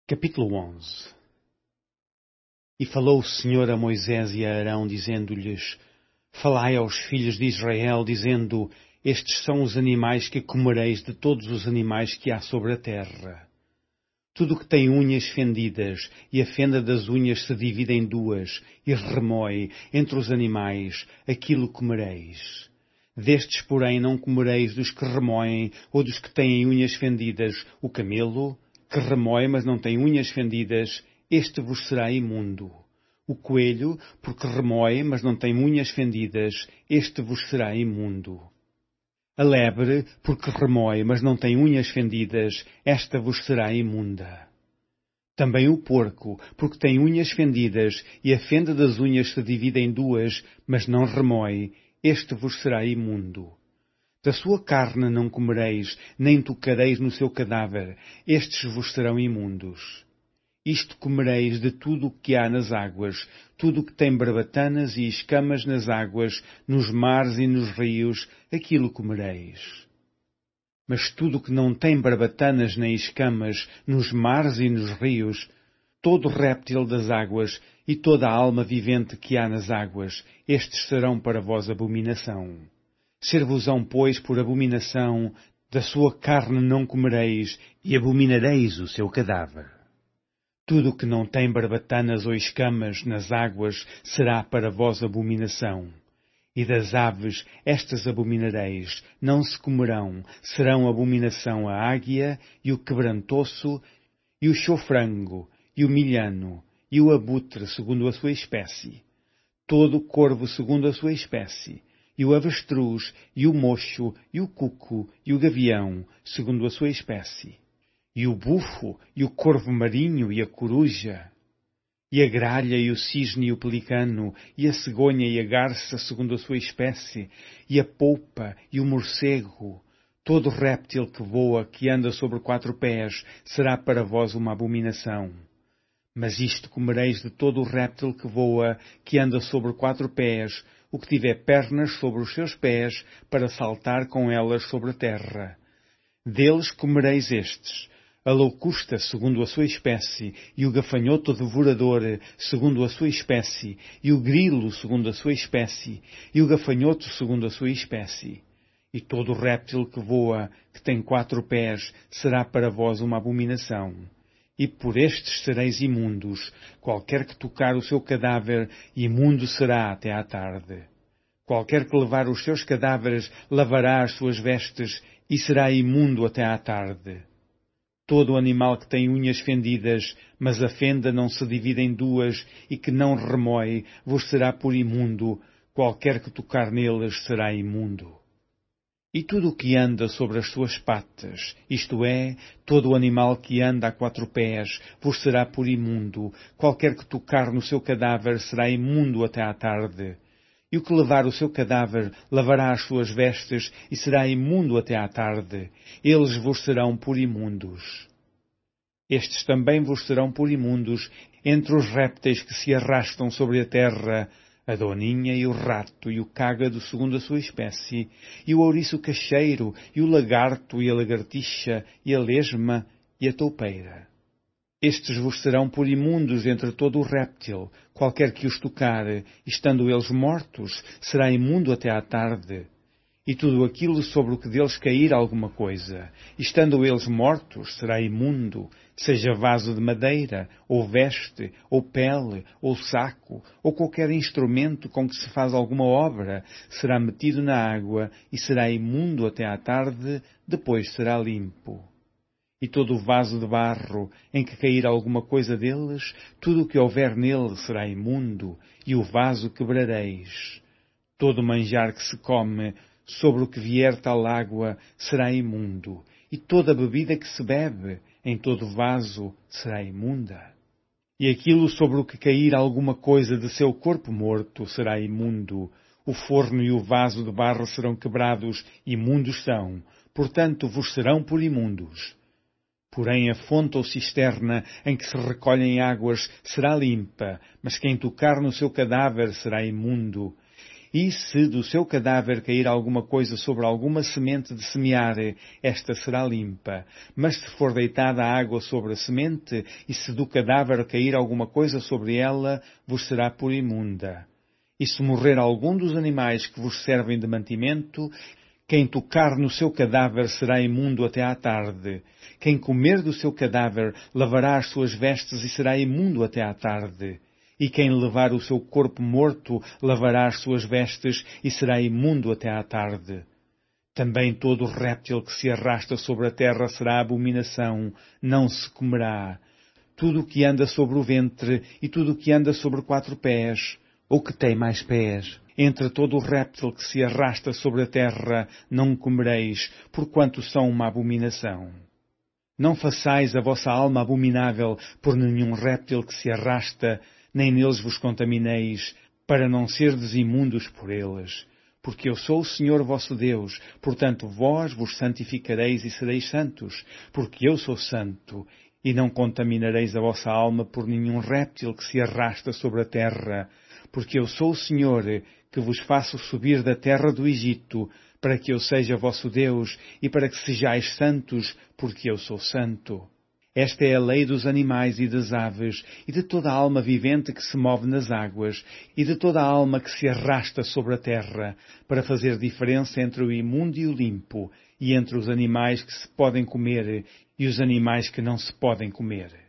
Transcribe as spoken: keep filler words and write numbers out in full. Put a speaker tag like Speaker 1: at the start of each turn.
Speaker 1: Capítulo onze. E falou o Senhor a Moisés e a Arão, dizendo-lhes: Falai aos filhos de Israel, dizendo: Estes são os animais que comereis de todos os animais que há sobre a terra. Tudo o que tem unhas fendidas, e a fenda das unhas se divide em duas, e remoe entre os animais, aquilo comereis. Destes, porém, não comereis dos que remoem, ou dos que têm unhas fendidas, o camelo, que remoe, mas não tem unhas fendidas, este vos será imundo. O coelho, porque remoe, mas não tem unhas fendidas, este vos será imundo. A lebre, porque remoe, mas não tem unhas fendidas, esta vos será imunda. Também o porco, porque tem unhas fendidas, e a fenda das unhas se divide em duas, mas não remoe, este vos será imundo. Da sua carne não comereis, nem tocareis no seu cadáver, estes vos serão imundos. Isto comereis de tudo o que há nas águas, tudo o que tem barbatanas e escamas nas águas, nos mares e nos rios, aquilo comereis. Mas tudo o que não tem barbatanas nem escamas, nos mares e nos rios, todo réptil das águas e toda a alma vivente que há nas águas, estes serão para vós abominação. Ser-vos-ão, pois, por abominação, da sua carne não comereis, e abominareis o seu cadáver. Tudo o que não tem barbatanas ou escamas nas águas será para vós abominação. E das aves estas abominareis, não se comerão, serão abominação a águia, e o quebrantoço, e o chofrango, e o milhano, e o abutre segundo a sua espécie. Todo corvo segundo a sua espécie. E o avestruz, e o mocho, e o cuco, e o gavião, segundo a sua espécie. E o bufo, e o corvo marinho, e a coruja. E a gralha, e o cisne, e o pelicano, e a cegonha, e a garça, segundo a sua espécie. E a polpa, e o morcego. Todo réptil que voa, que anda sobre quatro pés, será para vós uma abominação. Mas isto comereis de todo o réptil que voa, que anda sobre quatro pés, o que tiver pernas sobre os seus pés, para saltar com elas sobre a terra. Deles comereis estes: a loucusta, segundo a sua espécie, e o gafanhoto devorador, segundo a sua espécie, e o grilo, segundo a sua espécie, e o gafanhoto, segundo a sua espécie. E todo o réptil que voa, que tem quatro pés, será para vós uma abominação. E por estes sereis imundos, qualquer que tocar o seu cadáver, imundo será até à tarde. Qualquer que levar os seus cadáveres, lavará as suas vestes, e será imundo até à tarde. Todo animal que tem unhas fendidas, mas a fenda não se divide em duas, e que não remoe, vos será por imundo, qualquer que tocar neles será imundo. E tudo o que anda sobre as suas patas, isto é, todo o animal que anda a quatro pés, vos será por imundo, qualquer que tocar no seu cadáver será imundo até à tarde. E o que levar o seu cadáver, lavará as suas vestes, e será imundo até à tarde. Eles vos serão por imundos. Estes também vos serão por imundos entre os répteis que se arrastam sobre a terra, a doninha e o rato e o cágado segundo a sua espécie, e o ouriço cacheiro, e o lagarto e a lagartixa, e a lesma e a toupeira. Estes vos serão por imundos entre todo o réptil, qualquer que os tocar, estando eles mortos, será imundo até à tarde. E tudo aquilo sobre o que deles cair alguma coisa, estando eles mortos, será imundo, seja vaso de madeira, ou veste, ou pele, ou saco, ou qualquer instrumento com que se faz alguma obra, será metido na água e será imundo até à tarde, depois será limpo. E todo o vaso de barro em que cair alguma coisa deles, tudo o que houver nele será imundo, e o vaso quebrareis. Todo manjar que se come, sobre o que vier tal água, será imundo, e toda a bebida que se bebe, em todo vaso, será imunda. E aquilo sobre o que cair alguma coisa de seu corpo morto, será imundo. O forno e o vaso de barro serão quebrados, imundos são, portanto vos serão por imundos. Porém a fonte ou cisterna em que se recolhem águas será limpa, mas quem tocar no seu cadáver será imundo. E se do seu cadáver cair alguma coisa sobre alguma semente de semear, esta será limpa. Mas se for deitada a água sobre a semente, e se do cadáver cair alguma coisa sobre ela, vos será por imunda. E se morrer algum dos animais que vos servem de mantimento, quem tocar no seu cadáver será imundo até à tarde. Quem comer do seu cadáver lavará as suas vestes e será imundo até à tarde. E quem levar o seu corpo morto lavará as suas vestes e será imundo até à tarde. Também todo réptil que se arrasta sobre a terra será abominação, não se comerá. Tudo o que anda sobre o ventre e tudo o que anda sobre quatro pés, ou que tem mais pés, entre todo o réptil que se arrasta sobre a terra, não comereis, porquanto são uma abominação. Não façais a vossa alma abominável por nenhum réptil que se arrasta, nem neles vos contamineis, para não serdes imundos por eles. Porque eu sou o Senhor vosso Deus, portanto vós vos santificareis e sereis santos, porque eu sou santo, e não contaminareis a vossa alma por nenhum réptil que se arrasta sobre a terra, porque eu sou o Senhor, que vos faço subir da terra do Egito, para que eu seja vosso Deus, e para que sejais santos, porque eu sou santo. Esta é a lei dos animais e das aves, e de toda a alma vivente que se move nas águas, e de toda a alma que se arrasta sobre a terra, para fazer diferença entre o imundo e o limpo, e entre os animais que se podem comer e os animais que não se podem comer.